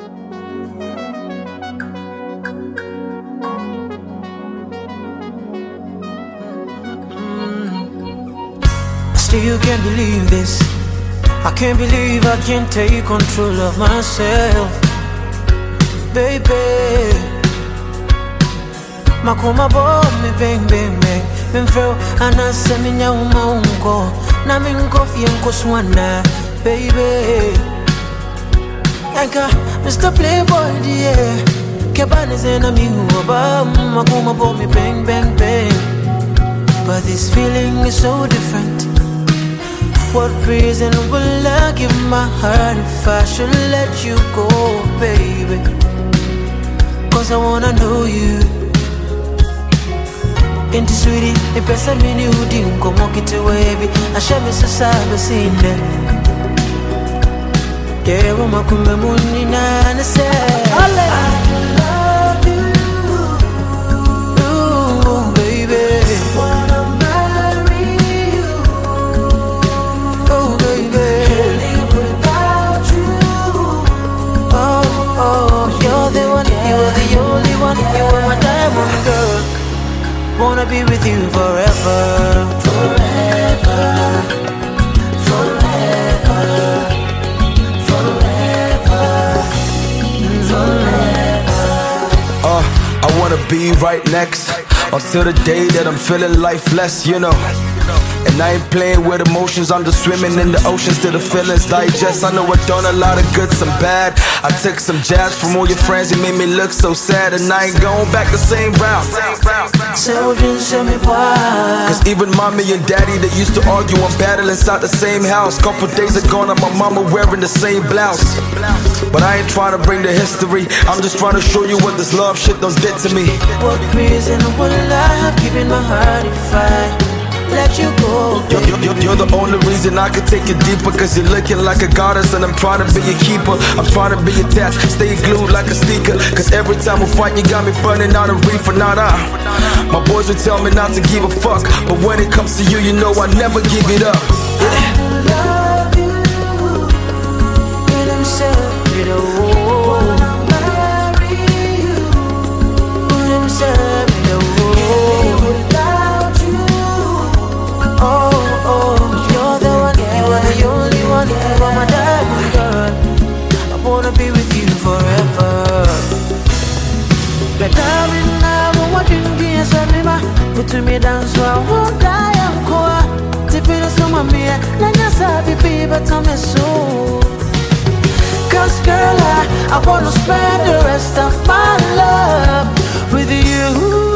Still you can't believe this. I can't believe I can't take control of myself, baby. Makoma bo me bang bang bang. Benfro anase minya umaungo. Na minko fienko swana, baby. Yanka Mr. Playboy yeah. Kebane zena mi huwa makoma bo me bang bang bang. But this feeling is so different. What reason will I give my heart if I should let you go, baby? Cause I wanna know you. Into sweetie, the best I mean you didn't come walk it away, baby. I shall miss a cyber scene there. Yeah, woman, come and moon in and say, I love you, ooh, baby. Wanna marry you, oh, baby. Can't live without you. Oh, oh, you're the one, you are the only one, you are my diamond girl. Wanna be with you forever, forever, forever, forever, forever. I wanna be right next until the day that I'm feeling lifeless, you know. And I ain't playing with emotions, I'm just swimming in the oceans till the feelings digest. I know I've done a lot of good, some bad. I took some jabs from all your friends, you made me look so sad. And I ain't going back the same route. Cause even mommy and daddy, they used to argue and battle inside the same house. Couple days ago, now my mama wearing the same blouse. But I ain't trying to bring the history, I'm just trying to show you what this love shit done did to me. What reason would I have given my heart if I let you go? You're the only reason I can take it deeper. Cause you're looking like a goddess and I'm trying to be a keeper. I'm trying to be attached, stay glued like a sneaker. Cause every time we fight you got me burning out of reefer. Not my boys will tell me not to give a fuck, but when it comes to you, you know I never give it up. I love you, and I'm sorry to wanna marry you, and I'm sorry to without you. Oh, oh, you're the one, you are the only one, you are my diamond girl. I wanna be with you forever. But darling, I'm watching this anima. Put me down so I won't die. I'm cool. Tipping some of me, and yes, I'll be but I'm so. Cause girl, I wanna spend the rest of my love with you.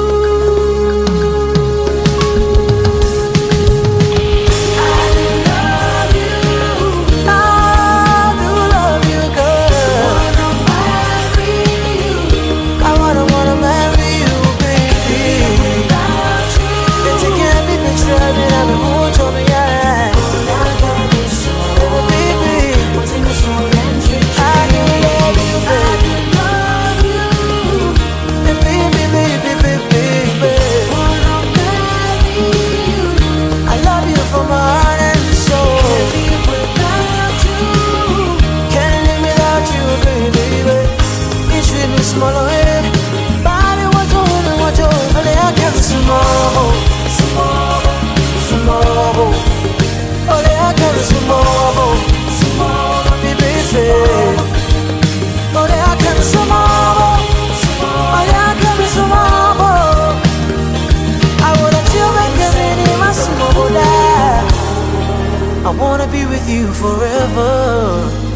I wanna be with you forever.